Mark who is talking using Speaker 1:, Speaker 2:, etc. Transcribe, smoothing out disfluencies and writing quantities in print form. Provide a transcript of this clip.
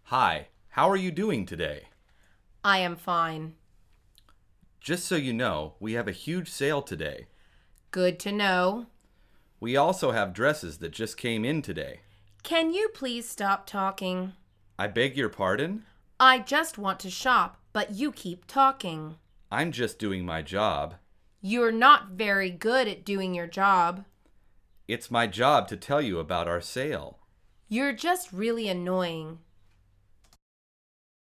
Speaker 1: Hi, how are you doing today?
Speaker 2: I am fine.
Speaker 1: Just so you know, we have a huge sale today.
Speaker 2: Good to know.
Speaker 1: We also have dresses that just came in today.
Speaker 2: Can you please stop talking?
Speaker 1: I beg your pardon?
Speaker 2: I just want to shop, but you keep talking.
Speaker 1: I'm just doing my job.
Speaker 2: You're not very good at doing your job.
Speaker 1: It's my job to tell you about our sale.
Speaker 2: You're just really annoying.